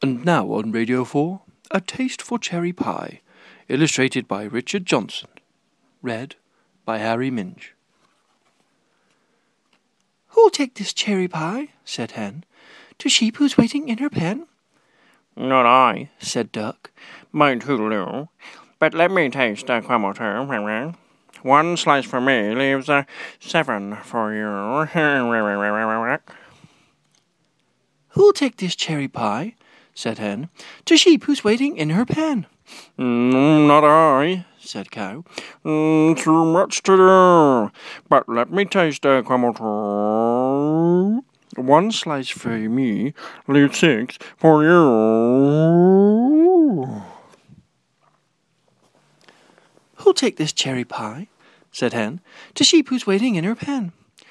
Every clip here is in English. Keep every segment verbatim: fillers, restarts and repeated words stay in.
And now on Radio four, A Taste for Cherry Pie, illustrated by Richard Johnson, read by Harry Minge. "Who'll take this cherry pie?" said Hen, "to Sheep who's waiting in her pen?" "Not I," said Duck, "my toodle-oo, but let me taste a crumb or two. One slice for me leaves a seven for you." "Who'll take this cherry pie?" said Hen, "to Sheep who's waiting in her pen?" Mm, "Not I," said Cow. Mm, "too much to do, but let me taste a crumb or two. One slice for me leaves six for you." "Who'll take this cherry pie?" said Hen, "to Sheep who's waiting in her pen?"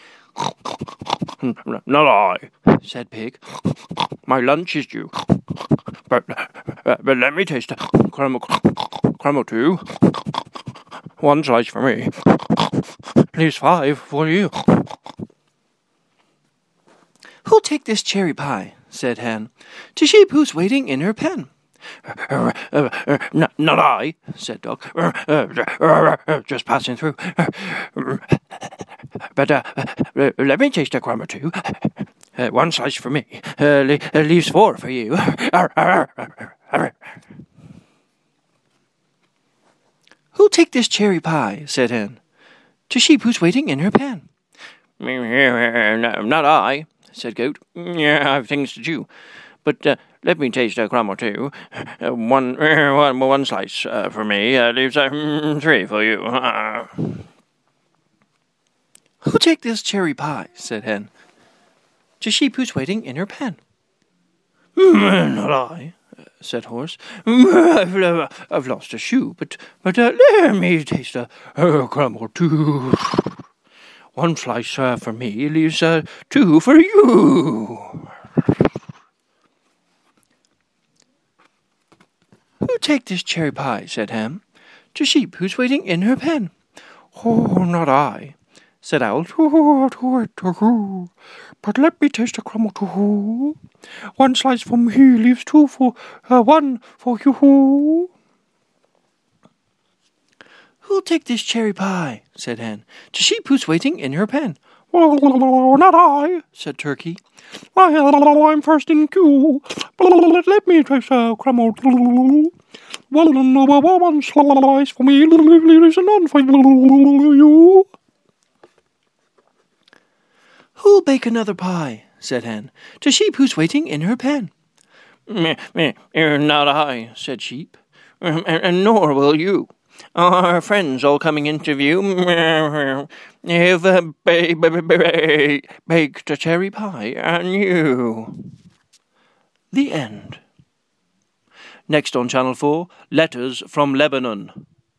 "Not I," said Pig. "My lunch is due, but, uh, but let me taste a crumb, crumb or two. One slice for me leaves five for you." "Who'll take this cherry pie?" said Hen, "to Sheep who's waiting in her pen?" Uh, uh, uh, not, not I," said Duck. Uh, uh, uh, "just passing through. But uh, uh, let me taste a crumb or two. Uh, one slice for me uh, le- uh, leaves four for you." "Who'll take this cherry pie?" said Hen, "to Sheep who's waiting in her pen?" "Not I," said Goat. "Yeah, I've things to do. But uh, let me taste a crumb or two. Uh, one, uh, one, one slice uh, for me uh, leaves uh, three for you." "Who'll take this cherry pie?" said Hen, "to Sheep who's waiting in her pen?" "Not I," said Horse. I've, uh, I've lost a shoe, but, but uh, let me taste a, a crumb or two. One slice uh, for me leaves uh, two for you." "Who'll take this cherry pie?" said Hen, "to Sheep who's waiting in her pen?" "Oh, not I," said Owl. "But let me taste a crumb or two. One slice for me leaves two for uh, one for you." "Who'll take this cherry pie?" said Hen, "to Sheep who's waiting in her pen?" "Not I," said Turkey. "I'm first in queue. Let me taste a crumb or two. One slice for me leaves none for you." "Who'll bake another pie?" said Hen, "to Sheep who's waiting in her pen?" "Not I," said Sheep, "and nor will you. Our friends all coming into view have uh, ba- ba- ba- baked a cherry pie anew." The end. Next on Channel four, Letters from Lebanon.